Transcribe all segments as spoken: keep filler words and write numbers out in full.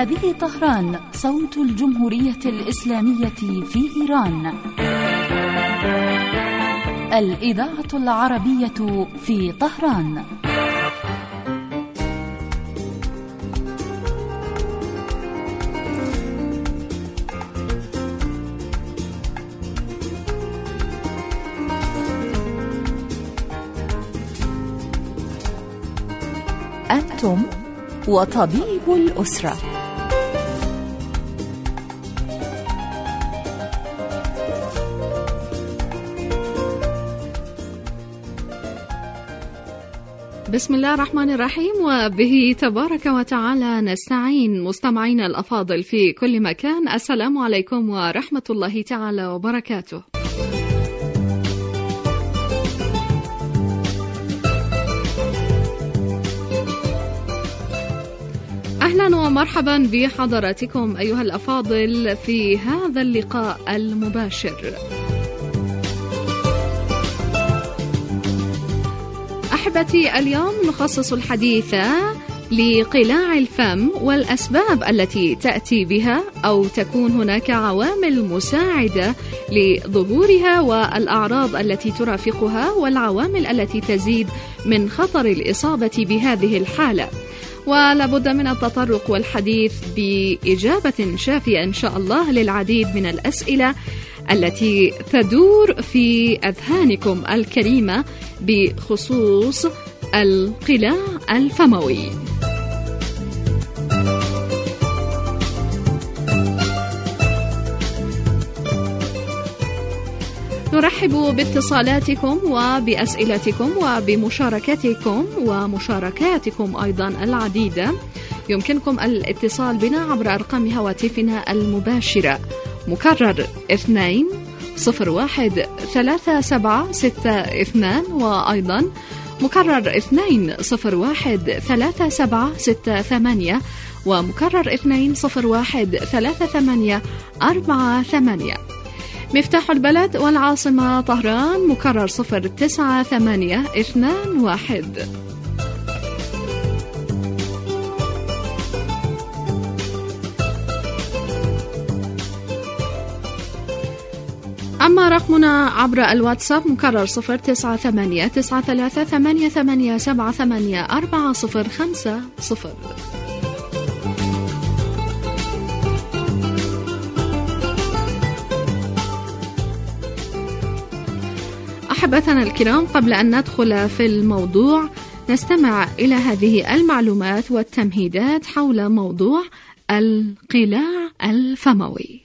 هذه طهران، صوت الجمهورية الإسلامية في إيران. الإذاعة العربية في طهران. أنتم وطبيب الأسرة. بسم الله الرحمن الرحيم، وبه تبارك وتعالى نستعين. مستمعينا الأفاضل في كل مكان، السلام عليكم ورحمة الله تعالى وبركاته. أهلا ومرحبا بحضراتكم أيها الأفاضل في هذا اللقاء المباشر. أحبتي، اليوم نخصص الحديث لقلاع الفم والأسباب التي تأتي بها أو تكون هناك عوامل مساعدة لظهورها والأعراض التي ترافقها والعوامل التي تزيد من خطر الإصابة بهذه الحالة. ولابد من التطرق والحديث بإجابة شافية إن شاء الله للعديد من الأسئلة التي تدور في أذهانكم الكريمة بخصوص القلاع الفموي. نرحب باتصالاتكم وبأسئلتكم وبمشاركتكم ومشاركاتكم أيضا العديدة. يمكنكم الاتصال بنا عبر أرقام هواتفنا المباشرة، مكرر اثنين صفر واحد ثلاثة سبعة ستة اثنان، وأيضا مكرر اثنين صفر واحد ثلاثة سبعة ستة ثمانية، ومكرر اثنين صفر واحد ثلاثة ثمانية أربعة ثمانية. مفتاح البلد والعاصمة طهران مكرر صفر تسعة ثمانية اثنان واحد. أما رقمنا عبر الواتساب مكرر صفر تسعة ثمانية تسعة ثلاثة ثمانية ثمانية سبعة ثمانية أربعة صفر خمسة صفر. أحبتنا الكرام، قبل أن ندخل في الموضوع نستمع إلى هذه المعلومات والتمهيدات حول موضوع القلاع الفموي.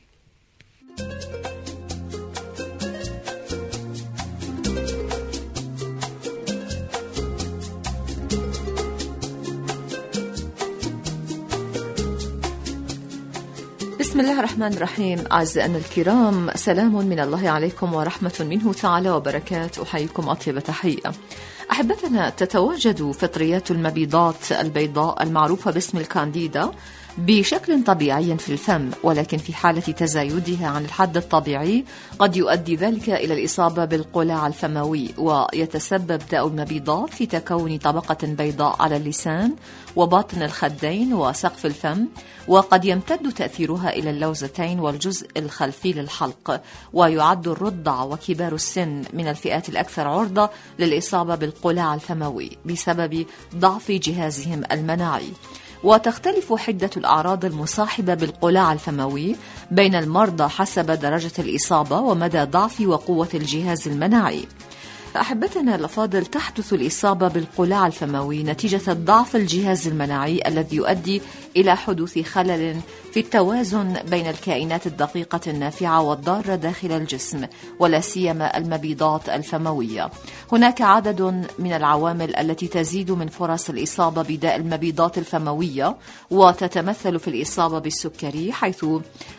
بسم الله الرحمن الرحيم. أعزائنا الكرام، سلام من الله عليكم ورحمة منه تعالى وبركاته. أحييكم أطيب تحية. أحبتنا، تتواجد فطريات المبيضات البيضاء المعروفة باسم الكانديدا بشكل طبيعي في الفم، ولكن في حالة تزايدها عن الحد الطبيعي قد يؤدي ذلك إلى الإصابة بالقلاع الفموي، ويتسبب داء المبيضات في تكون طبقة بيضاء على اللسان وباطن الخدين وسقف الفم، وقد يمتد تأثيرها إلى اللوزتين والجزء الخلفي للحلق. ويعد الرضع وكبار السن من الفئات الأكثر عرضة للإصابة بالقلاع الفموي بسبب ضعف جهازهم المناعي. وتختلف حدة الأعراض المصاحبة بالقلاع الفموي بين المرضى حسب درجة الإصابة ومدى ضعف وقوة الجهاز المناعي. أحبتنا الأفاضل، تحدث الإصابة بالقلاع الفموي نتيجة ضعف الجهاز المناعي الذي يؤدي إلى حدوث خلل في التوازن بين الكائنات الدقيقة النافعة والضارة داخل الجسم، ولا سيما المبيضات الفموية. هناك عدد من العوامل التي تزيد من فرص الإصابة بداء المبيضات الفموية، وتتمثل في الإصابة بالسكري، حيث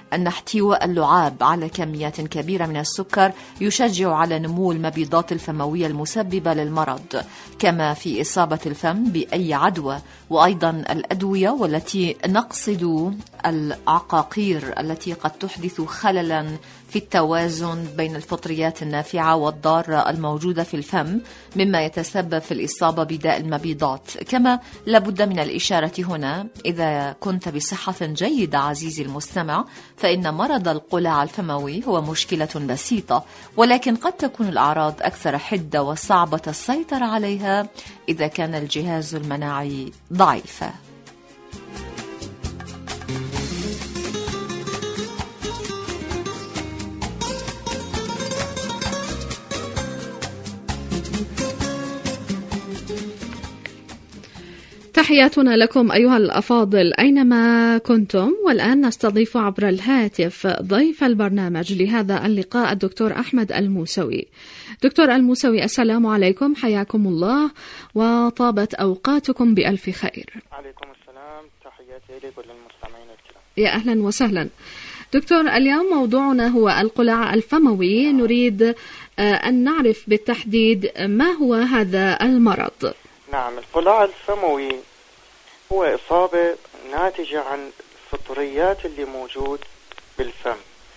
أن احتواء اللعاب على كميات كبيرة من السكر يشجع على نمو المبيضات الفموية المسببة للمرض، كما في إصابة الفم بأي عدوى، وأيضا الأدوية، والتي نقصد العقاقير التي قد تحدث خللا في التوازن بين الفطريات النافعة والضارة الموجودة في الفم، مما يتسبب في الإصابة بداء المبيضات. كما لابد من الإشارة هنا، إذا كنت بصحة جيدة عزيزي المستمع، فإن مرض القلاع الفموي هو مشكلة بسيطة، ولكن قد تكون الأعراض أكثر حدة وصعبة السيطرة عليها إذا كان الجهاز المناعي ضعيفا. تحياتنا لكم أيها الأفاضل أينما كنتم. والآن نستضيف عبر الهاتف ضيف البرنامج لهذا اللقاء الدكتور أحمد الموسوي. دكتور الموسوي، السلام عليكم، حياكم الله وطابت أوقاتكم بألف خير. عليكم السلام، تحياتي لك وللمستمعين الكرام. يا أهلا وسهلا. دكتور، اليوم موضوعنا هو القلاع الفموي. نريد أن نعرف بالتحديد ما هو هذا المرض. نعم، القلاع الفموي هو إصابة ناتجة عن الفطريات اللي موجود بالفم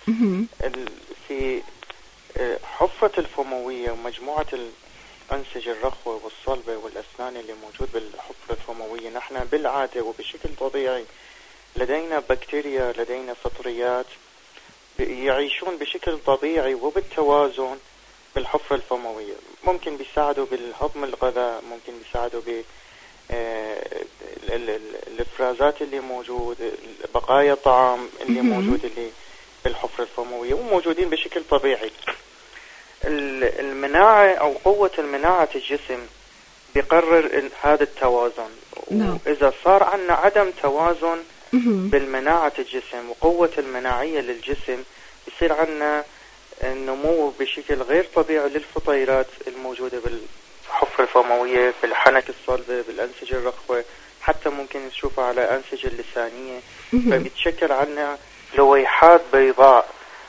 في حفرة الفموية ومجموعة الأنسجة الرخوة والصلبة والأسنان اللي موجود بالحفرة الفموية. نحن بالعادة وبشكل طبيعي لدينا بكتيريا، لدينا فطريات يعيشون بشكل طبيعي وبالتوازن بالحفرة الفموية. ممكن بيساعدوا بالهضم الغذاء، ممكن بيساعدوا ب الافرازات اللي موجود، بقايا الطعام اللي موجود اللي بالحفرة الفموية، وموجودين بشكل طبيعي. المناعة أو قوة المناعة الجسم بيقرر هذا التوازن. وإذا صار عندنا عدم توازن بالمناعة الجسم وقوة المناعية للجسم، يصير عندنا النمو بشكل غير طبيعي للفطيرات الموجودة بالحفرة الفموية، بالحنك الصلبة، بالأنسجة الرخوة، حتى ممكن نشوفها على أنسجة اللسانية. فبيتشكل عنا لويحات بيضاء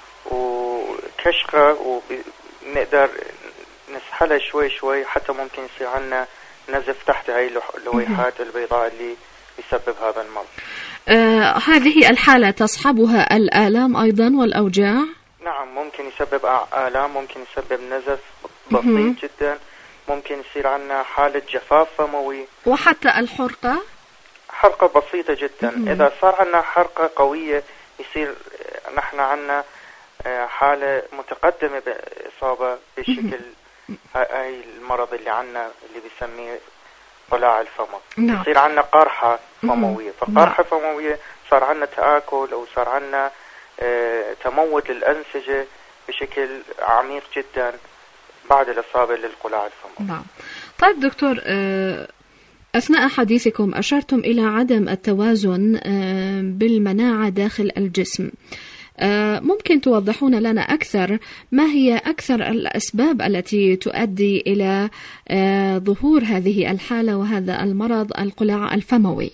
وكشخة، ونقدر نسحلها شوي شوي حتى ممكن يصير عنا نزف تحت هاي اللويحات البيضاء اللي يسبب هذا المرض. آه هذه الحالة تصحبها الآلام أيضا والأوجاع؟ نعم، ممكن يسبب آلام، ممكن يسبب نزف بسيط جدا، ممكن يصير عنا حالة جفاف فموي، وحتى الحرقة، حرقة بسيطة جدا. مم. إذا صار عنا حرقة قوية يصير نحن عنا حالة متقدمة بإصابة بشكل هاي المرض اللي عنا اللي بيسميه قلاع الفم. نعم. يصير عنا قرحة فموية، فقرحة فموية صار عنا تآكل أو صار عنا آه تموت للأنسجة بشكل عميق جدا بعد الإصابة للقلاع الفموي. نعم. طيب دكتور، آه أثناء حديثكم أشرتم إلى عدم التوازن آه بالمناعة داخل الجسم. آه ممكن توضحون لنا أكثر ما هي أكثر الأسباب التي تؤدي إلى آه ظهور هذه الحالة وهذا المرض القلاع الفموي؟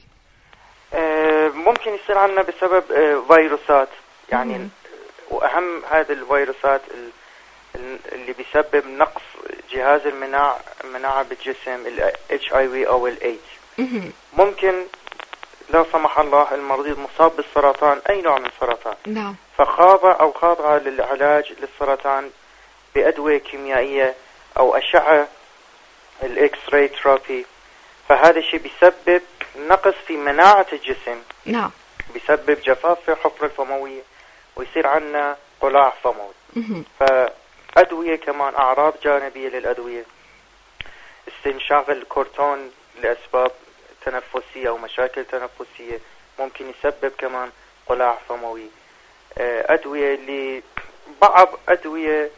آه ممكن يصير عنا بسبب آه فيروسات، يعني مم. وأهم هذه الفيروسات اللي بيسبب نقص جهاز المناعة المناعة بالجسم، ال إتش آي في أو الإيدز. ممكن لا سمح الله المريض مصاب بالسرطان، أي نوع من السرطان، نعم، فخاض أو خاضع للعلاج للسرطان بأدوية كيميائية أو أشعة الإكس راي ثيرابي، فهذا الشيء بيسبب نقص في مناعة الجسم، نعم، بيسبب جفاف في الحفرة الفموية ويصير عنا قلاع فموي. فأدوية كمان، أعراض جانبية للأدوية، استنشاق الكورتون لأسباب تنفسية أو مشاكل تنفسية ممكن يسبب كمان قلاع فموي. أدوية اللي بعض أدوية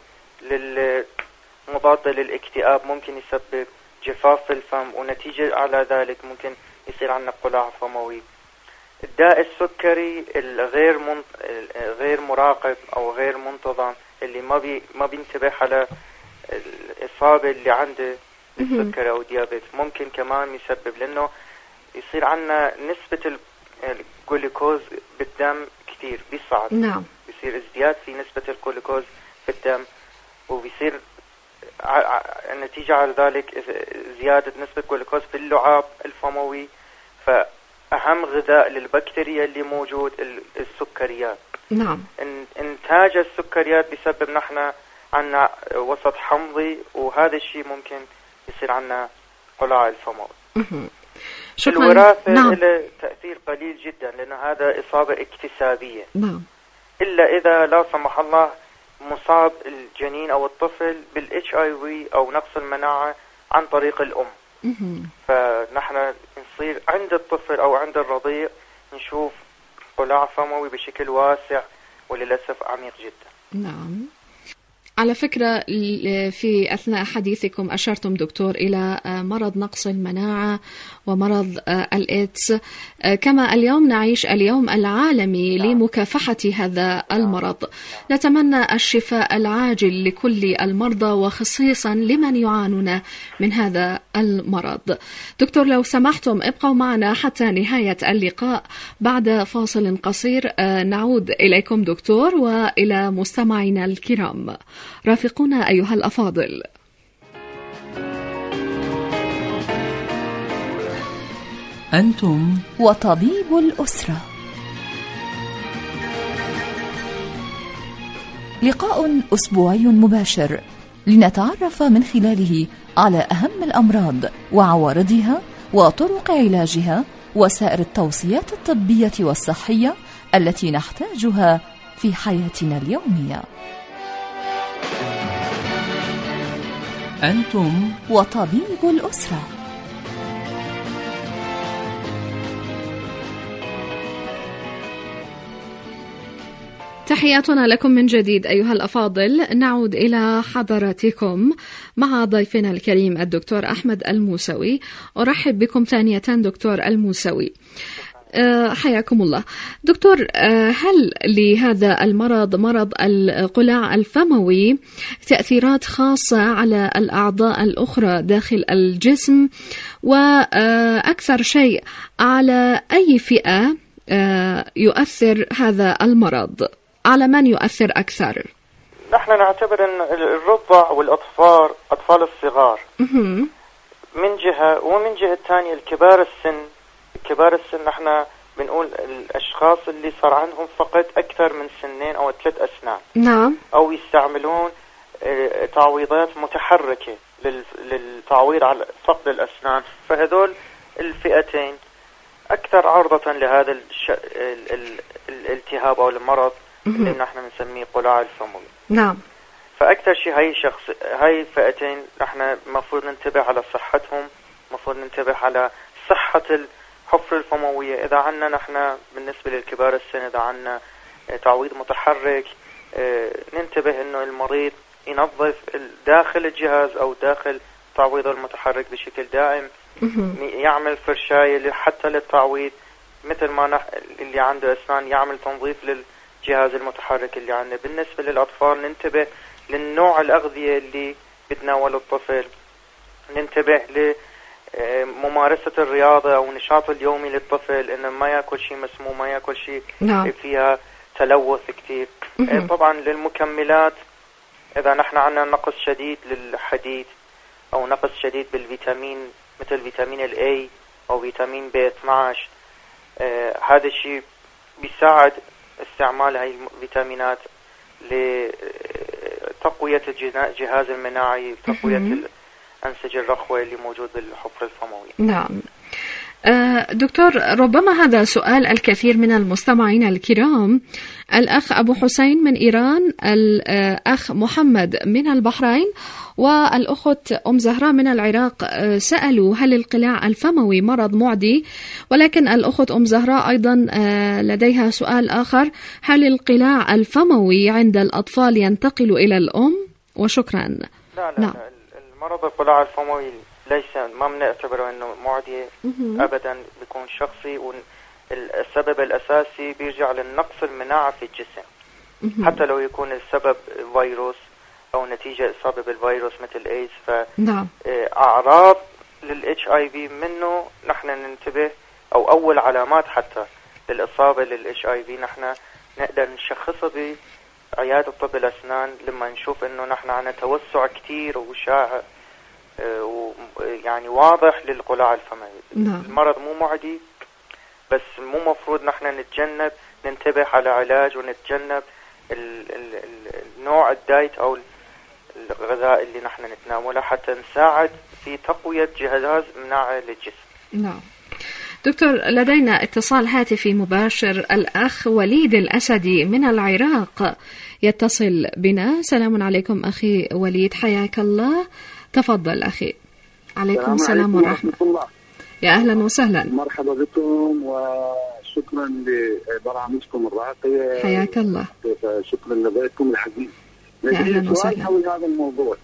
للمضادة للاكتئاب ممكن يسبب جفاف في الفم، ونتيجة على ذلك ممكن يصير عندنا قلاع فموي. الداء السكري الغير من... غير مراقب أو غير منتظم، اللي ما بي ما بينتبه على الإصابة اللي عنده السكري أو ديابيت، ممكن كمان يسبب، لأنه يصير عندنا نسبة الجلوكوز بالدم كثير بيصعد. نعم. بيصير ازدياد في نسبة الجلوكوز في الدم، وبيصير ع... النتيجة على ذلك زيادة نسبة الجلوكوز في اللعاب الفموي. فأهم غذاء للبكتيريا اللي موجود السكريات. نعم. انتاج السكريات بيسبب نحن عنا وسط حمضي، وهذا الشيء ممكن يصير عنا قلاع الفموي. شكرا. الوراثة نعم. له تأثير قليل جدا، لأنه هذا إصابة اكتسابية. نعم. إلا إذا لا سمح الله مصاب الجنين أو الطفل بالإتش آي في أو نقص المناعة عن طريق الأم. فنحن نصير عند الطفل أو عند الرضيع نشوف قلاع فموي بشكل واسع وللأسف عميق جدا. نعم. على فكرة في أثناء حديثكم أشرتم دكتور إلى مرض نقص المناعة ومرض الإيدز، كما اليوم نعيش اليوم العالمي لمكافحة هذا المرض. نتمنى الشفاء العاجل لكل المرضى وخصيصا لمن يعانون من هذا المرض. دكتور لو سمحتم ابقوا معنا حتى نهاية اللقاء. بعد فاصل قصير نعود إليكم دكتور وإلى مستمعينا الكرام. رافقونا أيها الأفاضل. أنتم وطبيب الأسرة، لقاء أسبوعي مباشر لنتعرف من خلاله على أهم الأمراض وعوارضها وطرق علاجها وسائر التوصيات الطبية والصحية التي نحتاجها في حياتنا اليومية. أنتم وطبيب الأسرة. تحياتنا لكم من جديد أيها الأفاضل. نعود إلى حضراتكم مع ضيفنا الكريم الدكتور أحمد الموسوي. أرحب بكم ثانية دكتور الموسوي، حياكم الله. دكتور، هل لهذا المرض مرض القلاع الفموي تأثيرات خاصة على الأعضاء الأخرى داخل الجسم، وأكثر شيء على أي فئة يؤثر هذا المرض؟ على من يؤثر أكثر؟ نحن نعتبر أن الرضع والأطفال أطفال الصغار من جهة، ومن جهة ثانية الكبار السن. كبار السن نحن بنقول الأشخاص اللي صار عندهم فقد أكثر من سنين أو ثلاث أسنان. نعم. أو يستعملون تعويضات متحركة للتعويض على فقد الأسنان. فهذول الفئتين أكثر عرضة لهذا الش... ال... ال... الالتهاب أو المرض اللي نحن بنسميه قلاع الفموي. نعم. فأكثر شيء هاي شخص هاي فئتين نحن مفروض ننتبه على صحتهم، مفروض ننتبه على صحة الحفرة الفموية. إذا عنا نحن بالنسبة للكبار السن إذا عنا تعويض متحرك، ننتبه إنه المريض ينظف داخل الجهاز أو داخل تعويضه المتحرك بشكل دائم، يعمل فرشاية حتى للتعويض، مثل ما نح... اللي عنده أسنان يعمل تنظيف للجهاز المتحرك اللي عنده. بالنسبة للأطفال ننتبه للنوع الأغذية اللي بتناول الطفل، ننتبه لممارسة الرياضة أو النشاط اليومي للطفل، إنه ما يأكل شيء مسموم، ما يأكل شيء نعم. فيها تلوث كتير. طبعا للمكملات إذا نحن عندنا نقص شديد للحديد أو نقص شديد بالفيتامين مثل فيتامين الاي او فيتامين بي اثناشر، آه هذا الشيء بيساعد استعمال هاي الفيتامينات لتقوية الجهاز المناعي، تقوية الأنسجة الرخوة اللي موجود بالحفرة الفموية. نعم. دكتور، ربما هذا سؤال الكثير من المستمعين الكرام. الأخ أبو حسين من إيران، الأخ محمد من البحرين، والأخت أم زهراء من العراق سألوا هل القلاع الفموي مرض معدي، ولكن الأخت أم زهراء أيضا لديها سؤال آخر: هل القلاع الفموي عند الأطفال ينتقل إلى الأم؟ وشكرا. لا لا, لا. المرض القلاع الفموي ليس ما بنعتبره انه معدي ابدا، بيكون شخصي، والسبب الاساسي بيرجع للنقص المناعه في الجسم. حتى لو يكون السبب فيروس او نتيجه اصابه بالفيروس مثل ايدز، فاعراض للاتش اي في منه نحن ننتبه، او اول علامات حتى للاصابه للاتش اي في نحن نقدر نشخصها بعيادة طب الأسنان لما نشوف إنه نحن عنا توسع كتير وشائع ويعني واضح للقلاع الفموية. نعم. المرض مو معدي، بس مو مفروض نحن نتجنب ننتبه على علاج ونتجنب ال ال النوع الدايت أو الغذاء اللي نحن نتناوله حتى نساعد في تقوية جهاز مناعة للجسم. نعم. دكتور، لدينا اتصال هاتفي مباشر. الأخ وليد الأسدي من العراق يتصل بنا. سلام عليكم أخي وليد، حياك الله. تفضل أخي. عليكم السلام ورحمة الله. يا أهلا وسهلا. مرحبا بكم وشكرا لبرامجكم الراقية. حياك الله. شكرا لضيفكم العزيز. يا أهلا وسهلا. حول هذا الموضوع،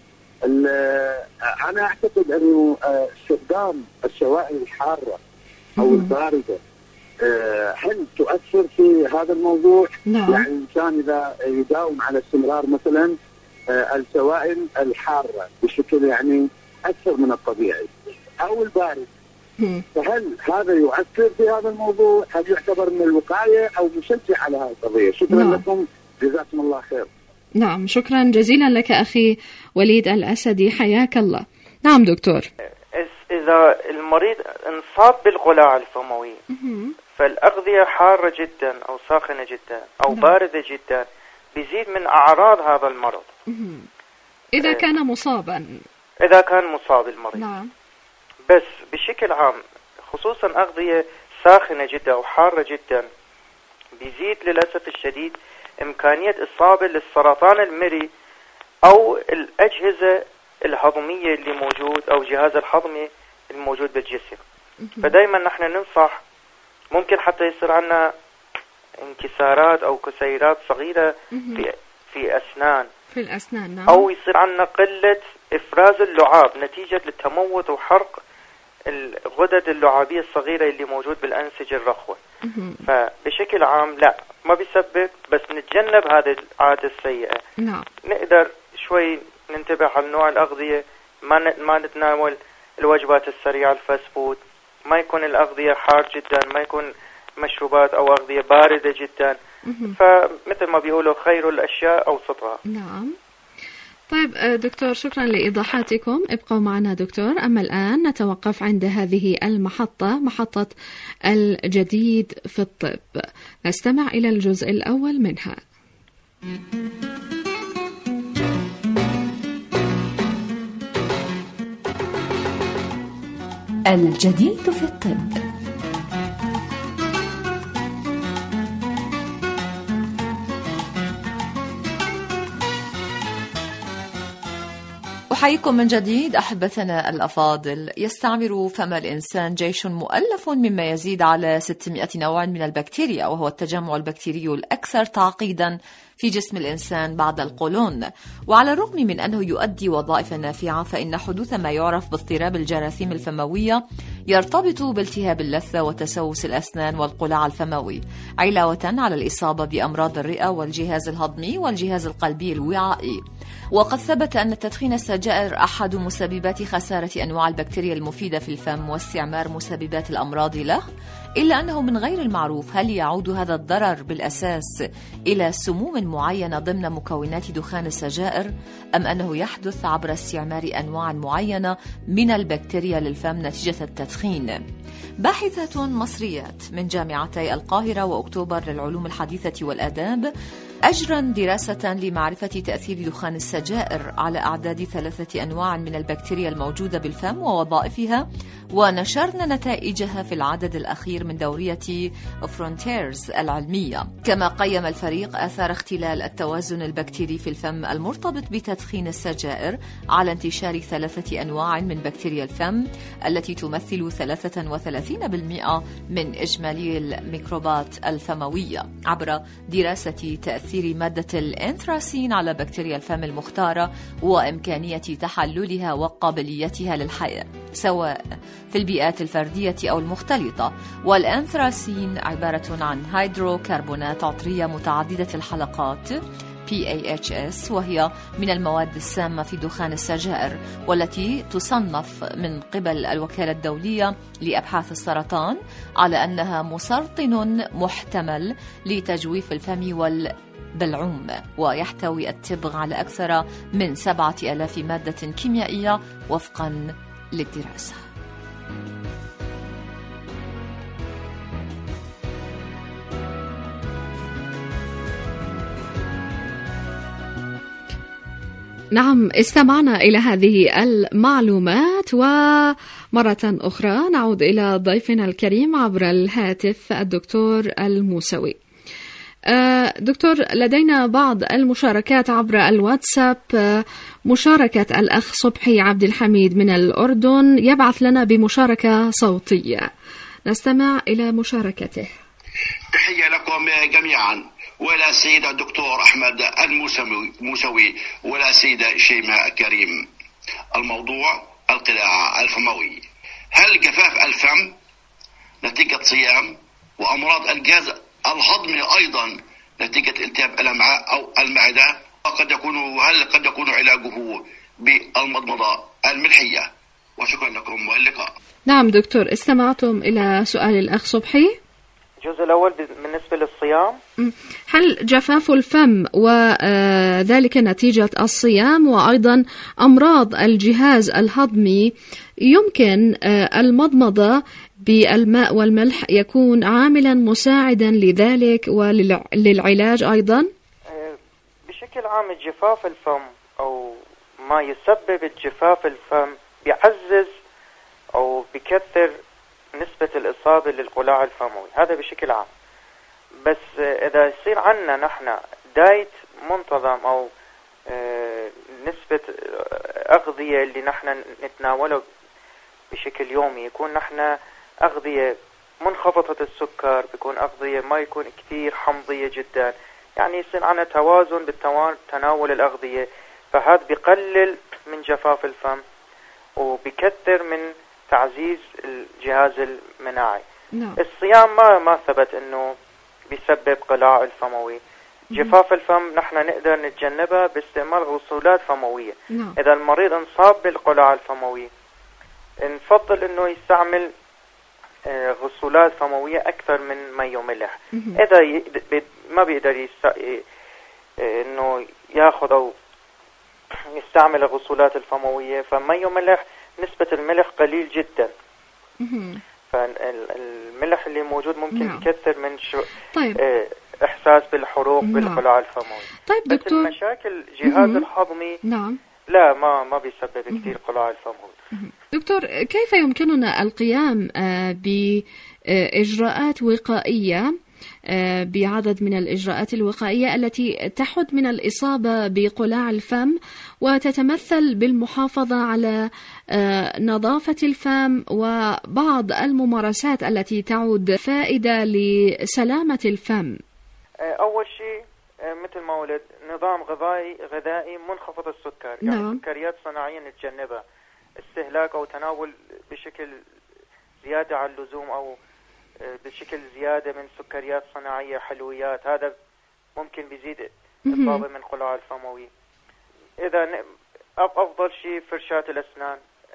أنا أعتقد أنه استخدام السوائل الحارة أو الباردة هل تؤثر في هذا الموضوع؟ نعم. يعني الإنسان إذا يداوم على استمرار مثلا السوائل الحارة بشكل يعني أكثر من الطبيعي أو البارد، فهل هذا يؤثر في هذا الموضوع؟ هل يعتبر من الوقاية أو مشجع على هذه القضية؟ شكرا. نعم. لكم، جزاكم الله خير. نعم، شكرا جزيلا لك أخي وليد الأسدي، حياك الله. نعم دكتور، إذا المريض انصاب بالقلاع الفموي فالأغذية حارة جدا أو ساخنة جدا أو باردة جدا بيزيد من أعراض هذا المرض. إذا كان مصابا إذا كان مصاب المريض. نعم. بس بشكل عام خصوصا أغذية ساخنة جدا أو حارة جدا بيزيد للأسف الشديد إمكانية إصابة للسرطان المري أو الأجهزة الهضمية اللي موجود أو جهاز الهضمي الموجود بالجسم. فدايما نحن ننصح، ممكن حتى يصير عنا انكسارات أو كسيرات صغيرة في في أسنان في الأسنان. نعم. أو يصير عنا قلة إفراز اللعاب نتيجة للتموت وحرق الغدد اللعابية الصغيرة اللي موجود بالأنسجة الرخوة. فبشكل عام لا ما بيسبب، بس نتجنب هذه العادة السيئة. نعم. نقدر شوي ننتبه على نوع الأغذية، ما ما نتناول الوجبات السريعة الفاست فود، ما يكون الأغذية حار جدا، ما يكون مشروبات أو أغذية باردة جدا. فمثل ما بيقولوا خير الأشياء أوسطها. نعم. طيب دكتور، شكرا لإيضاحاتكم. ابقوا معنا دكتور. أما الآن نتوقف عند هذه المحطة، محطة الجديد في الطب. نستمع إلى الجزء الأول منها. الجديد في الطب. أحييكم من جديد أحبتنا الأفاضل. يستعمر فم الإنسان جيش مؤلف مما يزيد على ستمائة نوع من البكتيريا، وهو التجمع البكتيري الأكثر تعقيدا في جسم الإنسان بعد القولون. وعلى الرغم من أنه يؤدي وظائف نافعة، فإن حدوث ما يعرف باضطراب الجراثيم الفموية يرتبط بالتهاب اللثة وتسوس الأسنان والقلاع الفموي، علاوة على الإصابة بأمراض الرئة والجهاز الهضمي والجهاز القلبي الوعائي. وقد ثبت أن التدخين السجائر أحد مسببات خسارة أنواع البكتيريا المفيدة في الفم واستعمار مسببات الأمراض له، إلا أنه من غير المعروف هل يعود هذا الضرر بالأساس إلى سموم معينة ضمن مكونات دخان السجائر، أم أنه يحدث عبر استعمار أنواع معينة من البكتيريا للفم نتيجة التدخين. باحثات مصريات من جامعتي القاهرة وأكتوبر للعلوم الحديثة والآداب أجرن دراسة لمعرفة تأثير دخان السجائر على أعداد ثلاثة أنواع من البكتيريا الموجودة بالفم ووظائفها، ونشرنا نتائجها في العدد الأخير من دورية فرونتيرز العلمية. كما قيم الفريق آثار اختلال التوازن البكتيري في الفم المرتبط بتدخين السجائر على انتشار ثلاثة أنواع من بكتيريا الفم التي تمثل ثلاثة وثلاثين بالمئة من إجمالي الميكروبات الفموية، عبر دراسة تأثير مادة الانثراسين على بكتيريا الفم المختارة وإمكانية تحللها وقابليتها للحياة سواء في البيئات الفردية أو المختلطة. والأنثراسين عبارة عن هيدروكربونات عطرية متعددة الحلقات بي إيه إتش إس، وهي من المواد السامة في دخان السجائر، والتي تصنف من قبل الوكالة الدولية لأبحاث السرطان على أنها مسرطن محتمل لتجويف الفم والبلعوم، ويحتوي التبغ على أكثر من سبعة آلاف مادة كيميائية وفقا للدراسة. نعم، استمعنا إلى هذه المعلومات، ومرة أخرى نعود إلى ضيفنا الكريم عبر الهاتف الدكتور الموسوي. دكتور، لدينا بعض المشاركات عبر الواتساب. مشاركة الأخ صبحي عبد الحميد من الأردن يبعث لنا بمشاركة صوتية، نستمع إلى مشاركته. تحية لكم جميعا، ولا سيد الدكتور أحمد الموسوي ولا سيدة شيماء كريم. الموضوع القلاع الفموي. هل جفاف الفم نتيجة صيام وأمراض الجهاز الهضمي أيضا نتيجة التهاب الأمعاء أو المعدة؟ قد يكون هل قد يكون علاجه بالمضمضة الملحية؟ وشكرا لكم واللقاء. نعم دكتور، استمعتم إلى سؤال الأخ صبحي. الجزء الأول بالنسبة للصيام، هل جفاف الفم وذلك نتيجة الصيام وأيضا أمراض الجهاز الهضمي يمكن المضمضة بالماء والملح يكون عاملا مساعدا لذلك وللعلاج أيضا؟ بشكل عام جفاف الفم أو ما يسبب جفاف الفم بيعزز أو بكثر نسبة الإصابة للقلاع الفموي، هذا بشكل عام. بس إذا يصير عنا نحن دايت منتظم أو نسبة أغذية اللي نحن نتناوله بشكل يومي، يكون نحن أغذية منخفضة السكر، بيكون أغذية ما يكون كثير حمضية جدا، يعني يصير عنا توازن بالتناول الأغذية، فهذا بيقلل من جفاف الفم وبيكثر من تعزيز الجهاز المناعي. نعم. الصيام ما ما ثبت انه بيسبب قلاع الفموي. جفاف الفم نحن نقدر نتجنبها باستعمال غسولات فموية. نعم. اذا المريض انصاب بالقلاع الفموية نفضل انه يستعمل غسولات فموية اكثر من مي وملح. اذا ما بيقدر يست... انه ياخذ او يستعمل الغسولات الفموية، فمي وملح نسبة الملح قليل جدا، فالملح اللي موجود ممكن نعم. يكثر من شو طيب. إحساس بالحروق نعم. بالقلاع الفموي. طيب دكتور، بس المشاكل الجهاز الهضمي نعم. لا ما ما بيسبب كثير قلاع الفموي. دكتور، كيف يمكننا القيام بإجراءات وقائية بعدد من الإجراءات الوقائية التي تحد من الإصابة بقلاع الفم وتتمثل بالمحافظة على نظافة الفم وبعض الممارسات التي تعود فائدة لسلامة الفم؟ أول شيء مثل ما قلت نظام غذائي غذائي منخفض السكر، يعني نعم. سكريات صناعية نتجنبها، استهلاك أو تناول بشكل زيادة عن اللزوم أو بشكل زيادة من سكريات صناعية حلويات، هذا ممكن بيزيد إصابة من قلاع الفموي. إذا أفضل شيء فرشاة الأسنان،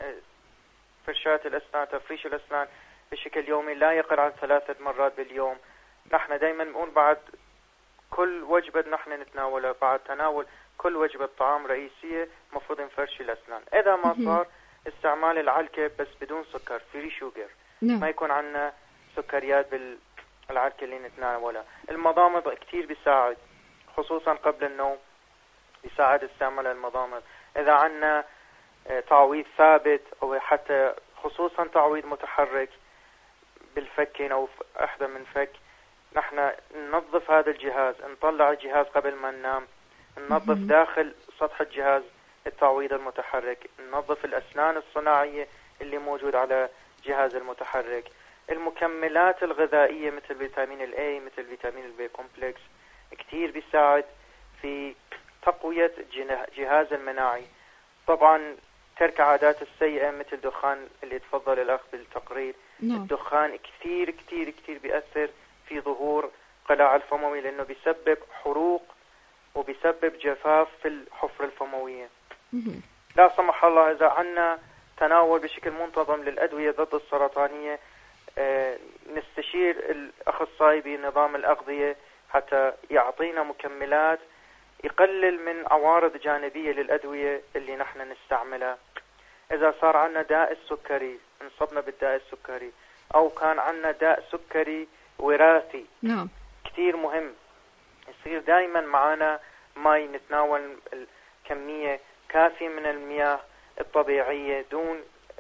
فرشاة الأسنان تفريش الأسنان بشكل يومي لا يقل عن ثلاثة مرات باليوم. نحن دايما نقول بعد كل وجبة نحن نتناولها، بعد تناول كل وجبة طعام رئيسية مفروض نفرش الأسنان. إذا ما صار استعمال العلكة بس بدون سكر، فري شوجر، ما يكون عندنا سكريات بالعلكة اللي نتناولها. المضامض كتير بيساعد، خصوصا قبل النوم بيساعد استعمال المضامض. إذا عنا تعويض ثابت أو حتى خصوصا تعويض متحرك بالفكين أو أحدى من فك، نحن ننظف هذا الجهاز، نطلع الجهاز قبل ما ننام، ننظف داخل سطح الجهاز التعويض المتحرك، ننظف الأسنان الصناعية اللي موجود على جهاز المتحرك. المكملات الغذائية مثل فيتامين الاي مثل فيتامين البي كومبلكس كتير بيساعد في تقوية جهاز المناعي. طبعا ترك عادات السيئة مثل دخان اللي تفضل الأخ بالتقرير. نعم. الدخان كتير كتير كتير بيأثر في ظهور قلاع الفموي لأنه بيسبب حروق وبيسبب جفاف في الحفرة الفموية. لا سمح الله إذا عنا تناول بشكل منتظم للأدوية ضد السرطانية، آه نستشير الأخصائي بنظام الأغذية حتى يعطينا مكملات يقلل من عوارض جانبية للأدوية اللي نحن نستعملها. إذا صار عنا داء السكري، انصبنا بالداء السكري، أو كان عنا داء سكري وراثي، نعم كتير مهم يصير دائما معنا ماء، نتناول الكمية كافية من المياه الطبيعية دون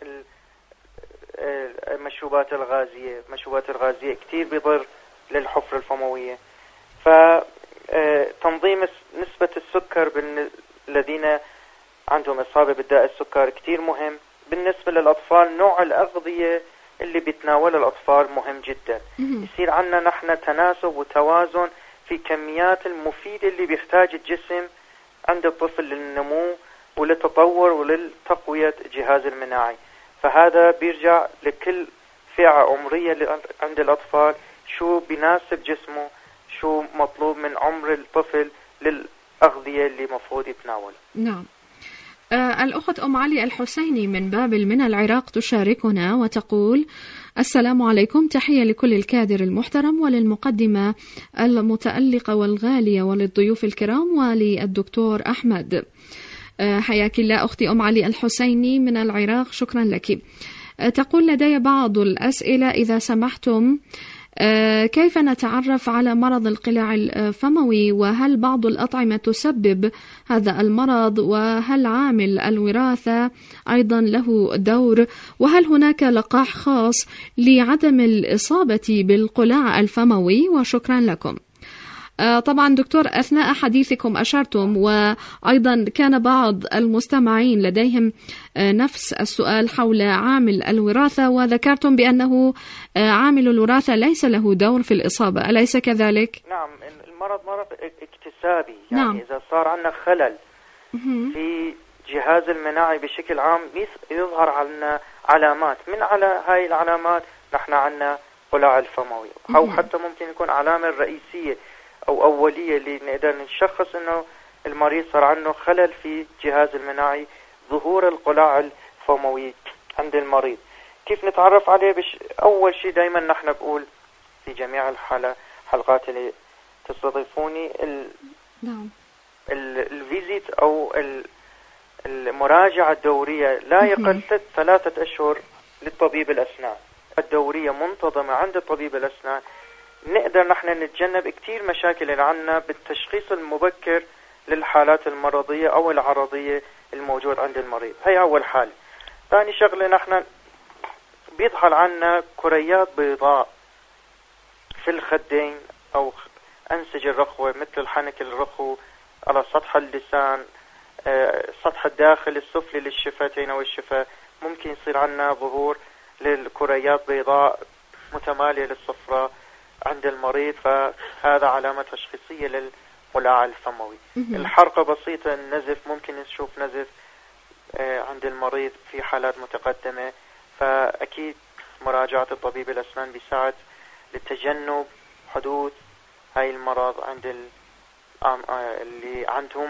المشروبات الغازية. المشروبات الغازية كتير بيضر للحفرة الفموية. فتنظيم نسبة السكر بالذين عندهم إصابة بالداء السكر كتير مهم. بالنسبة للأطفال نوع الأغذية اللي بيتناولها الأطفال مهم جدا. يصير عنا نحن تناسب وتوازن في كميات المفيدة اللي بيحتاج الجسم عند الطفل للنمو وللتطور وللتقوية الجهاز المناعي. فهذا بيرجع لكل فئة عمرية اللي عند الأطفال، شو بيناسب جسمه، شو مطلوب من عمر الطفل للأغذية اللي مفروض يتناول. نعم. آه الأخت أم علي الحسيني من بابل من العراق تشاركنا وتقول: السلام عليكم، تحية لكل الكادر المحترم وللمقدمة المتألقة والغالية وللضيوف الكرام وللدكتور أحمد. آه حياك الله أختي أم علي الحسيني من العراق، شكرا لك. آه تقول: لدي بعض الأسئلة إذا سمحتم. آه كيف نتعرف على مرض القلاع الفموي؟ وهل بعض الأطعمة تسبب هذا المرض؟ وهل عامل الوراثة أيضا له دور؟ وهل هناك لقاح خاص لعدم الإصابة بالقلاع الفموي؟ وشكرا لكم. آه طبعا دكتور، أثناء حديثكم أشرتم وأيضا كان بعض المستمعين لديهم آه نفس السؤال حول عامل الوراثة، وذكرتم بأنه آه عامل الوراثة ليس له دور في الإصابة، أليس كذلك؟ نعم، المرض مرض اكتسابي، يعني نعم. إذا صار عندنا خلل في جهاز المناعي بشكل عام يظهر عنا علامات. من على هاي العلامات نحن عنا قلاع الفموي، أو حتى ممكن يكون علامة رئيسية أو أولية اللي نقدر نشخص إنه المريض صار عنده خلل في جهاز المناعي، ظهور القلاع الفموي عند المريض. كيف نتعرف عليه؟ بش أول شيء دايما نحن بقول في جميع الحالة حلقات اللي تستضيفوني ال نعم الفيزيت أو المراجعة الدورية لا يقل ثلاثة أشهر للطبيب الأسنان، الدورية منتظمة عند طبيب الأسنان. نقدر نحن نتجنب كتير مشاكل اللي عنا بالتشخيص المبكر للحالات المرضية أو العرضية الموجود عند المريض. هي أول حالة. ثاني شغلة، نحن بيظهر عنا كريات بيضاء في الخدين أو أنسجة الرخوة مثل الحنك الرخو على سطح اللسان، سطح الداخل السفلي للشفتين أو الشفة. ممكن يصير عنا ظهور للكريات بيضاء متمالية للصفراء عند المريض، فهذا علامة تشخيصية للقلاع الفموي. الحرقة بسيطة، النزف، ممكن نشوف نزف عند المريض في حالات متقدمة. فأكيد مراجعة الطبيب الأسنان بيساعد لتجنب حدوث هاي المرض عند اللي عندهم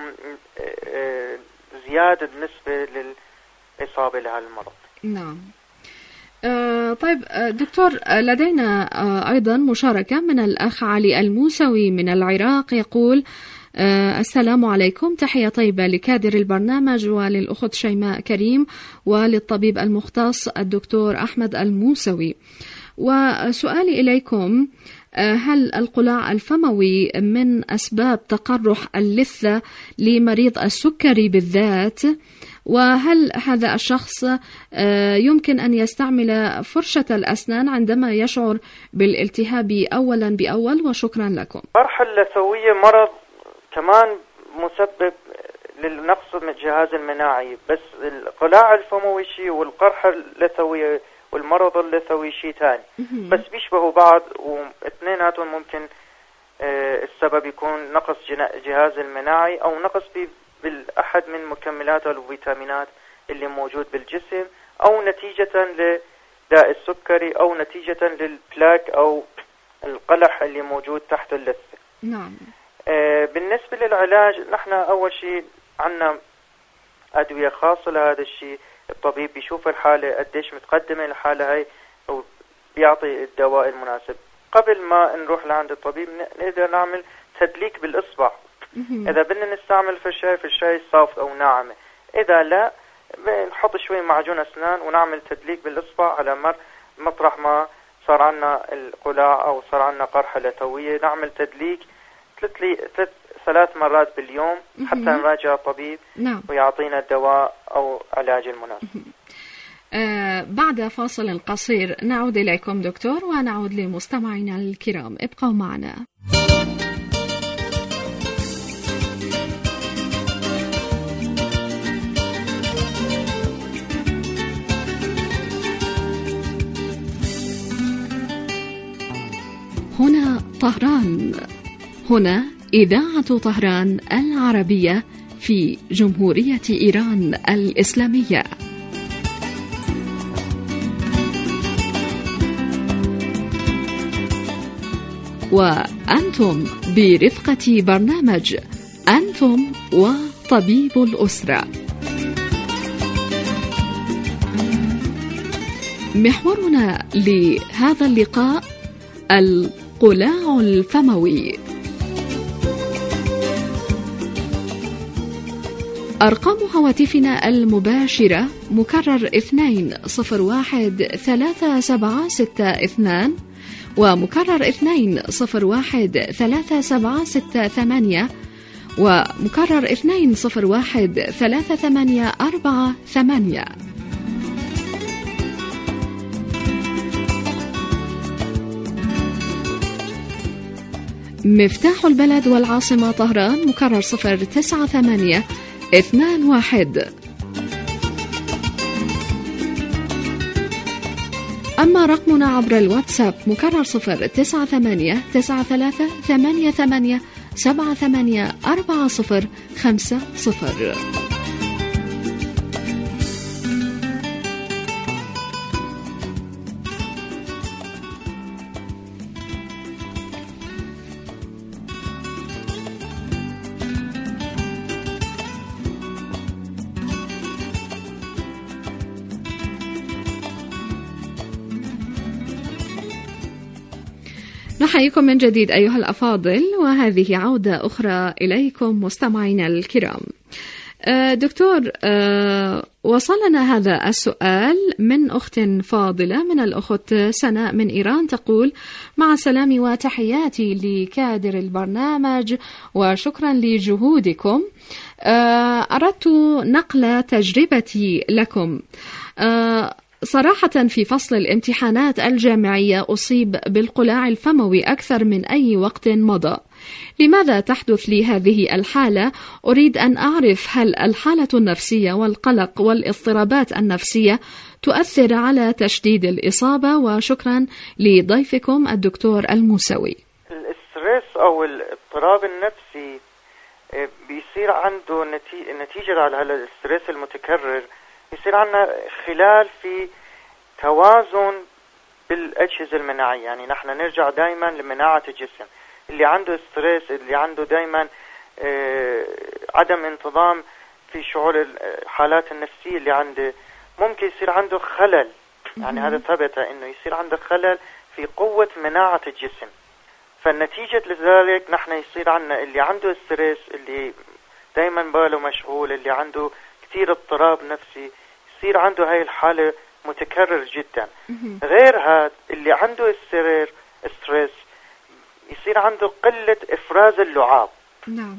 زيادة بالنسبة للإصابة لهذا المرض. نعم. آه طيب دكتور، لدينا آه أيضا مشاركة من الأخ علي الموسوي من العراق، يقول: آه السلام عليكم، تحية طيبة لكادر البرنامج وللأخت شيماء كريم وللطبيب المختص الدكتور أحمد الموسوي. وسؤالي إليكم: هل القلاع الفموي من أسباب تقرح اللثة لمريض السكري بالذات؟ وهل هذا الشخص يمكن أن يستعمل فرشة الأسنان عندما يشعر بالالتهاب أولا بأول؟ وشكرا لكم. القرحة اللثوية مرض كمان مسبب للنقص من الجهاز المناعي، بس القلاع الفموي شيء والقرحة اللثوية والمرض اللثوي شيء ثاني، بس بيشبهوا بعض، واثنيناتهم ممكن السبب يكون نقص جهاز المناعي أو نقص بالأحد من مكملات الفيتامينات اللي موجود بالجسم، أو نتيجة لداء السكري، أو نتيجة للبلاك أو القلح اللي موجود تحت اللثة. نعم. آه بالنسبة للعلاج، نحن أول شيء عنا أدوية خاصة لهذا الشيء. الطبيب بيشوف الحالة قديش متقدمة الحالة هاي وبيعطي الدواء المناسب. قبل ما نروح لعند الطبيب نقدر نعمل تدليك بالإصبع. إذا بدنا نستعمل فرشاية فرشاية صافت أو ناعمة، إذا لا بنحط شوي معجون أسنان ونعمل تدليك بالإصبع على مر مطرح ما صار عنا القلاع أو صار عنا قرحة لثوية، نعمل تدليك ثلاث ثلاث ثلاث مرات باليوم حتى نراجع الطبيب نعم. ويعطينا الدواء أو علاج المناسب. آه بعد فاصل قصير نعود إليكم دكتور، ونعود لمستمعينا الكرام، ابقوا معنا. هنا طهران، هنا إذاعة طهران العربية في جمهورية إيران الإسلامية. وأنتم برفقة برنامج أنتم وطبيب الأسرة. محورنا لهذا اللقاء القلاع الفموي. أرقام هواتفنا المباشرة مكرر اثنين صفر واحد ثلاثة سبعة ستة اثنان ومكرر اثنين صفر واحد ثلاثة سبعة ستة ثمانية ومكرر اثنين صفر واحد ثلاثة ثمانية أربعة ثمانية. مفتاح البلد والعاصمة طهران مكرر صفر تسعة ثمانية اثنان واحد. أما رقمنا عبر الواتساب مكرر صفر تسعة ثمانية تسعة ثلاثة ثمانية ثمانية سبعة ثمانية أربعة صفر خمسة صفر. نحييكم من جديد أيها الأفاضل، وهذه عودة أخرى إليكم مستمعينا الكرام. دكتور، وصلنا هذا السؤال من أخت فاضلة من الأخت سناء من إيران، تقول: مع سلامي وتحياتي لكادر البرنامج وشكرا لجهودكم، أردت نقل تجربتي لكم. صراحة في فصل الامتحانات الجامعية أصيب بالقلاع الفموي أكثر من أي وقت مضى. لماذا تحدث لي هذه الحالة؟ أريد أن أعرف هل الحالة النفسية والقلق والاضطرابات النفسية تؤثر على تشديد الإصابة؟ وشكرا لضيفكم الدكتور الموسوي. الاسترس أو الاضطراب النفسي بيصير عنده نتيجة على هذا الاسترس المتكرر، يصير عندنا خلال في توازن بالأجهزة المناعية. يعني نحن نرجع دائما لمناعة الجسم. اللي عنده ستريس، اللي عنده دائما آه عدم انتظام في شعور الحالات النفسية اللي عنده، ممكن يصير عنده خلل. يعني هذا ثبت انه يصير عنده خلل في قوة مناعة الجسم. فالنتيجة لذلك نحن يصير عندنا اللي عنده ستريس، اللي دائما باله مشغول، اللي عنده كثير اضطراب نفسي، يصير عنده هاي الحالة متكرر جدا. غير هذا اللي عنده السرير ستريس يصير عنده قلة إفراز اللعاب. نعم.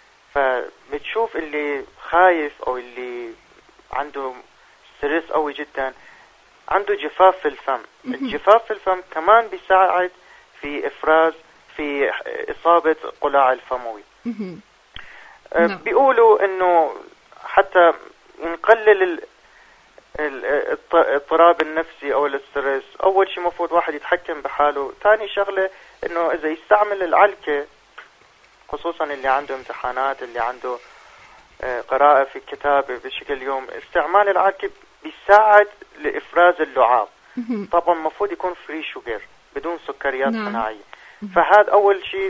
فبتشوف اللي خايف أو اللي عنده ستريس قوي جدا عنده جفاف في الفم. الجفاف في الفم كمان بيساعد في إفراز في إصابة قلاع الفموي. أه بيقولوا إنه حتى نقلل الاضطراب النفسي او الاسترس، اول شيء مفروض واحد يتحكم بحاله. ثاني شغله انه اذا يستعمل العلكة، خصوصا اللي عنده امتحانات، اللي عنده قراءة في كتابة بشكل يوم، استعمال العلكة بيساعد لافراز اللعاب. طبعا مفروض يكون فري شوجر بدون سكريات صناعية. فهذا اول شيء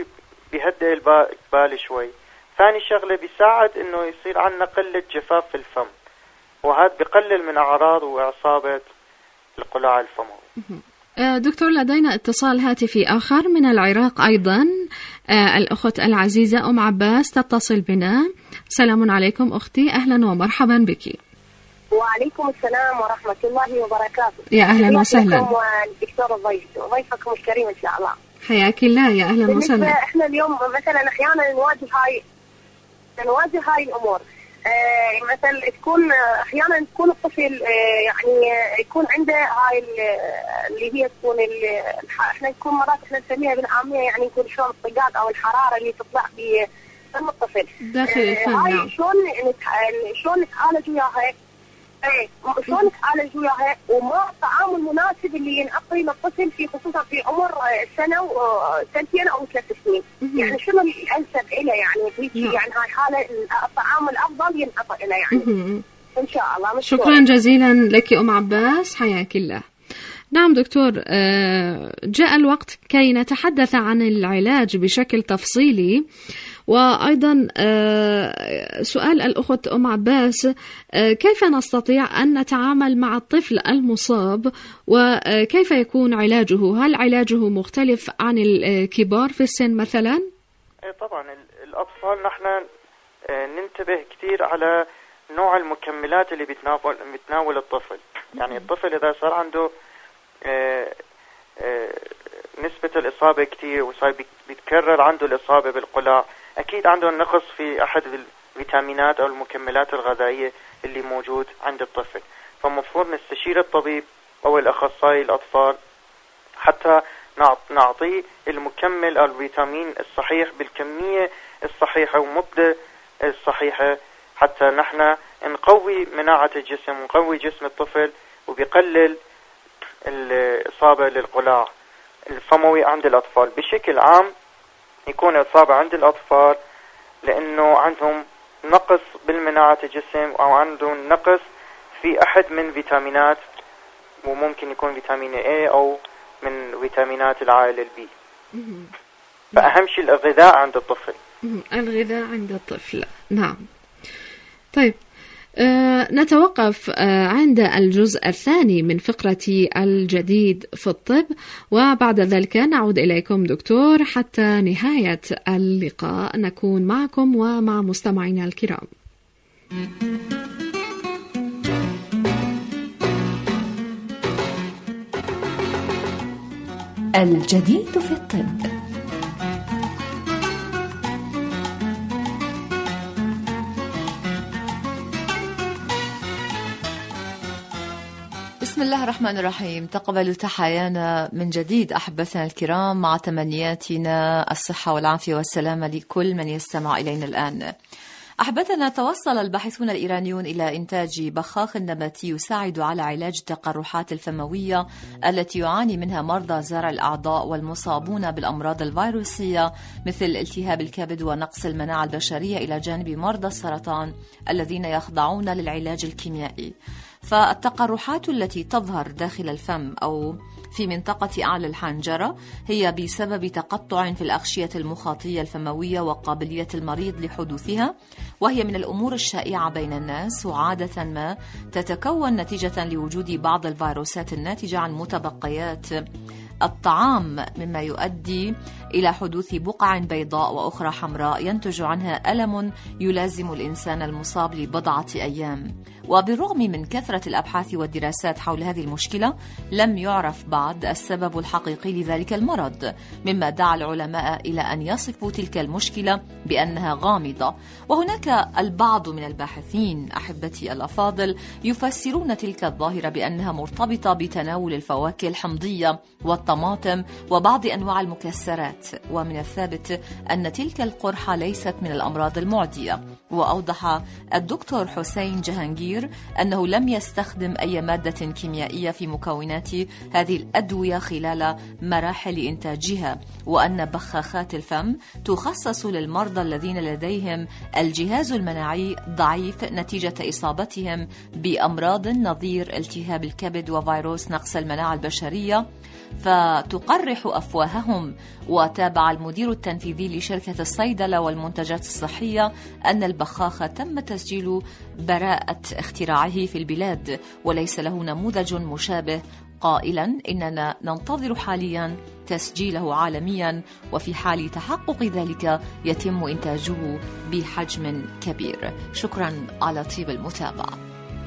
بيهدئ البال شوي. ثاني شغلة بيساعد انه يصير عندنا قلة جفاف في الفم، وهذا بيقلل من اعراض واصابة القلاع الفموي. دكتور لدينا اتصال هاتفي آخر من العراق أيضا. الأخت العزيزة أم عباس تتصل بنا. سلام عليكم أختي، أهلا ومرحبا بك. وعليكم السلام ورحمة الله وبركاته. يا أهلا وسهلا. والدكتور الضيف ضيفكم الكريم إن شاء الله. حياك الله، يا أهلا وسهلا. إحنا اليوم مثلا أحيانا نواجه هاي نواجه هاي الأمور. آه مثلا تكون احيانا تكون الطفل آه يعني يكون عنده هاي اللي هي تكون احنا يكون مرات احنا نسميها بالعاميه يعني يكون شلون الطقاق او الحراره اللي تطلع بفم الطفل داخل الفم. آه هاي شلون شلون نتعالج وياها؟ ايه شلون نتعالج وياها وما الطعام المناسب اللي ينعطي للطفل في خصوصا في عمر سنه وسنتين او ثلاث سنين. يعني شنو الانسب له يعني يعني هاي حاله الطعام الافضل ينعطى له يعني. ان شاء الله. مشكور. شكرا جزيلا لك ام عباس، حياك الله. نعم دكتور، جاء الوقت كي نتحدث عن العلاج بشكل تفصيلي. وأيضا سؤال الأخت أم عباس، كيف نستطيع أن نتعامل مع الطفل المصاب وكيف يكون علاجه؟ هل علاجه مختلف عن الكبار في السن مثلا؟ طبعا الأطفال نحن ننتبه كثير على نوع المكملات اللي بتناول, بتناول الطفل. يعني الطفل إذا صار عنده نسبة الإصابة كتير وصار بيتكرر عنده الإصابة بالقلاع، أكيد عنده نقص في أحد الفيتامينات أو المكملات الغذائية اللي موجود عند الطفل. فمفروض نستشير الطبيب أو الأخصائي الأطفال حتى نعطيه المكمل أو الفيتامين الصحيح بالكمية الصحيحة والمدة الصحيحة، حتى نحن نقوي مناعة الجسم ونقوي جسم الطفل وبيقلل الإصابة للقلاع الفموي عند الأطفال. بشكل عام يكون إصابة عند الأطفال لأنه عندهم نقص بالمناعة الجسم أو عندهم نقص في أحد من فيتامينات، وممكن يكون فيتامين A أو من فيتامينات العائلة البي. فأهم شيء الغذاء عند الطفل. الغذاء عند الطفل، نعم. طيب آه نتوقف آه عند الجزء الثاني من فقرة الجديد في الطب، وبعد ذلك نعود إليكم دكتور حتى نهاية اللقاء نكون معكم ومع مستمعينا الكرام. الجديد في الطب. بسم الله الرحمن الرحيم. تقبلوا تحايانا من جديد أحبتنا الكرام مع تمنياتنا الصحة والعافية والسلامة لكل من يستمع إلينا الآن. أحبتنا، توصل الباحثون الإيرانيون إلى إنتاج بخاخ نباتي يساعد على علاج التقرحات الفموية التي يعاني منها مرضى زرع الأعضاء والمصابون بالأمراض الفيروسية مثل التهاب الكبد ونقص المناعة البشرية، إلى جانب مرضى السرطان الذين يخضعون للعلاج الكيميائي. فالتقرحات التي تظهر داخل الفم أو في منطقة أعلى الحنجرة هي بسبب تقطع في الأغشية المخاطية الفموية وقابلية المريض لحدوثها، وهي من الأمور الشائعة بين الناس، وعادة ما تتكون نتيجة لوجود بعض الفيروسات الناتجة عن متبقيات الطعام، مما يؤدي إلى حدوث بقع بيضاء وأخرى حمراء ينتج عنها ألم يلازم الإنسان المصاب لبضعة أيام. وبالرغم من كثرة الأبحاث والدراسات حول هذه المشكلة، لم يعرف بعد السبب الحقيقي لذلك المرض، مما دعا العلماء إلى أن يصفوا تلك المشكلة بأنها غامضة. وهناك البعض من الباحثين أحبتي الأفاضل يفسرون تلك الظاهرة بأنها مرتبطة بتناول الفواكه الحمضية والطماطم وبعض أنواع المكسرات، ومن الثابت أن تلك القرحة ليست من الأمراض المعدية. وأوضح الدكتور حسين جهانجير الأخير أنه لم يستخدم أي مادة كيميائية في مكونات هذه الأدوية خلال مراحل إنتاجها، وأن بخاخات الفم تخصص للمرضى الذين لديهم الجهاز المناعي ضعيف نتيجة إصابتهم بأمراض نظير التهاب الكبد وفيروس نقص المناعة البشرية، فتقرح أفواههم. وتابع المدير التنفيذي لشركة الصيدلة والمنتجات الصحية أن البخاخ تم تسجيل براءة اختراعه في البلاد وليس له نموذج مشابه، قائلا إننا ننتظر حاليا تسجيله عالميا، وفي حال تحقق ذلك يتم إنتاجه بحجم كبير. شكرا على طيب المتابعة.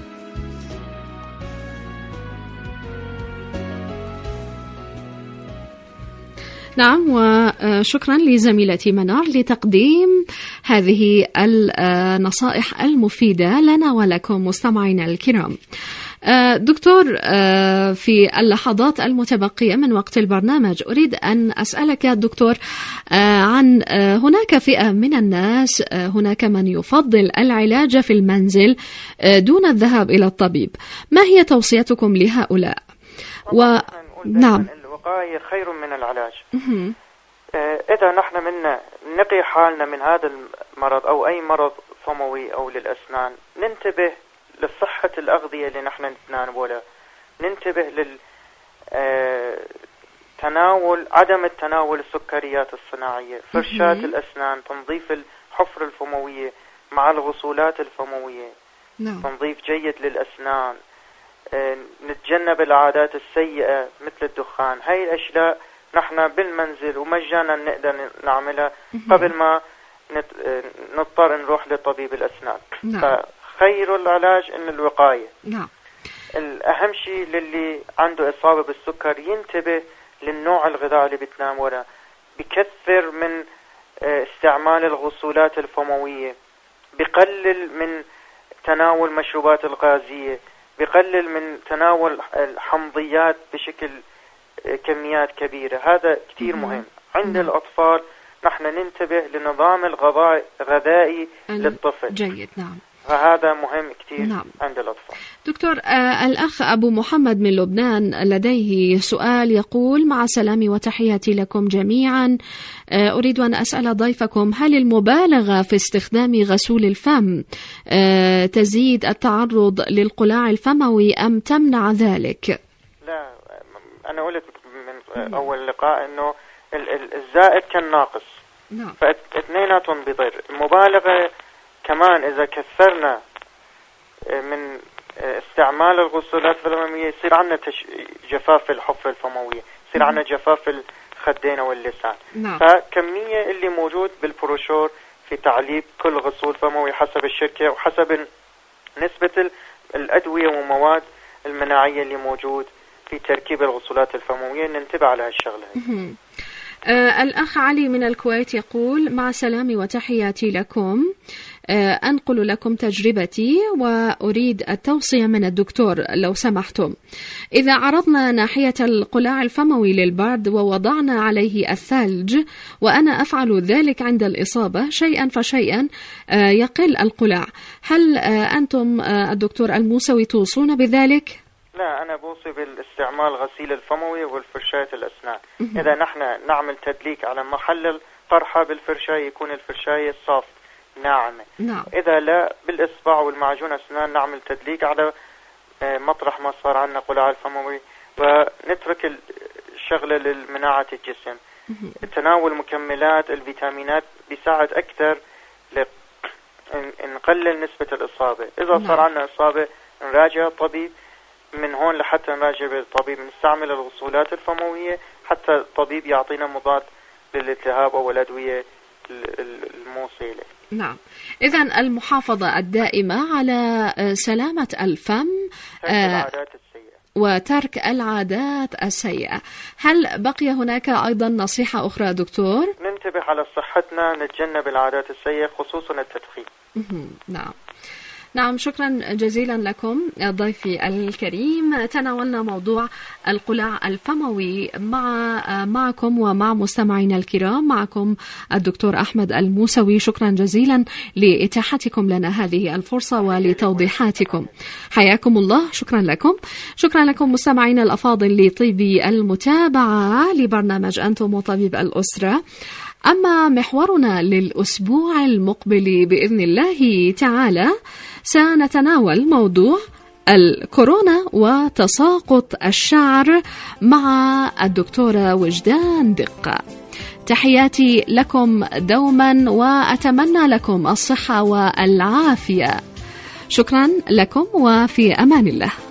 نعم، وشكرا لزميلتي منار لتقديم هذه النصائح المفيدة لنا ولكم مستمعينا الكرام. دكتور، في اللحظات المتبقية من وقت البرنامج أريد أن أسألك دكتور عن هناك فئة من الناس، هناك من يفضل العلاج في المنزل دون الذهاب إلى الطبيب، ما هي توصيتكم لهؤلاء؟ و... نعم، الوقاية خير من العلاج. إذا نحن من نقي حالنا من هذا المرض أو أي مرض فموي أو للأسنان، ننتبه لصحة الأغذية اللي نحن نتناولها، ننتبه للتناول عدم التناول السكريات الصناعية، فرشاة الأسنان، تنظيف الحفرة الفموية مع الغسولات الفموية، نعم. تنظيف جيد للأسنان، نتجنب العادات السيئة مثل الدخان. هاي الأشياء نحن بالمنزل ومجانا نقدر نعملها قبل ما نضطر نروح لطبيب الأسنان. نعم. فخير العلاج إن الوقاية. نعم. الأهم شيء للي عنده إصابة بالسكر ينتبه للنوع الغذاء اللي بتناوله، بكثر من استعمال الغسولات الفموية، بقلل من تناول مشروبات الغازية، بقلل من تناول الحمضيات بشكل كميات كبيرة. هذا كتير مهم. عند الأطفال نحن ننتبه لنظام الغذائي للطفل. جيد، نعم. فهذا مهم كتير. نعم. عند الأطفال. دكتور، آه الأخ أبو محمد من لبنان لديه سؤال يقول: مع سلامي وتحياتي لكم جميعا، آه أريد أن أسأل ضيفكم، هل المبالغة في استخدام غسول الفم آه تزيد التعرض للقلاع الفموي أم تمنع ذلك؟ لا، أنا قلت من أول لقاء أنه الزائد كالناقص. نعم. فاثنيناتهم بضر. المبالغة كمان إذا كثرنا من استعمال الغسولات الفموية يصير عندنا تش... جفاف الحفرة الفموية، يصير عندنا جفاف الخدين واللسان. نعم. فكمية اللي موجود بالبروشور في تعليب كل غسول فموي حسب الشركة وحسب نسبة الأدوية والمواد المناعية اللي موجود في تركيب الغسولات الفموية، ننتبه على هالشغلة. آه الأخ علي من الكويت يقول: مع سلامي وتحياتي لكم، آه أنقل لكم تجربتي وأريد التوصية من الدكتور لو سمحتم. إذا عرضنا ناحية القلاع الفموي للبرد ووضعنا عليه الثلج، وأنا أفعل ذلك عند الإصابة، شيئا فشيئا آه يقل القلاع، هل آه أنتم آه الدكتور الموسوي توصون بذلك؟ لا، أنا بوصي بالاستعمال غسيل الفموي والفرشاة الأسنان. إذا نحن نعمل تدليك على محل القرحة بالفرشاية يكون الفرشاية صاف ناعمة. نعم. إذا لا، بالإصبع والمعجون أسنان نعمل تدليك على مطرح ما صار عندنا قلاع الفموي، ونترك الشغلة للمناعة الجسم. تناول مكملات الفيتامينات بيساعد أكثر نقلل نسبة الإصابة. إذا نعم. صار عندنا إصابة نراجع الطبيب، من هون لحتى نراجع بالطبيب نستعمل الغسولات الفموية حتى الطبيب يعطينا مضاد للالتهاب أو الأدوية الموصلة. نعم. إذن المحافظة الدائمة على سلامة الفم، ترك العادات السيئة وترك العادات السيئة. هل بقي هناك أيضا نصيحة أخرى دكتور؟ ننتبه على صحتنا، نتجنب العادات السيئة خصوصا التدخين. نعم. نعم، شكرا جزيلا لكم ضيفي الكريم. تناولنا موضوع القلاع الفموي مع معكم ومع مستمعينا الكرام. معكم الدكتور أحمد الموسوي. شكرا جزيلا لإتاحتكم لنا هذه الفرصة ولتوضيحاتكم. حياكم الله. شكرا لكم. شكرا لكم مستمعينا الأفاضل لطيب المتابعة لبرنامج أنتم وطبيب الأسرة. أما محورنا للأسبوع المقبل بإذن الله تعالى سنتناول موضوع الكورونا وتساقط الشعر مع الدكتورة وجدان دقة. تحياتي لكم دوما وأتمنى لكم الصحة والعافية. شكرا لكم وفي أمان الله.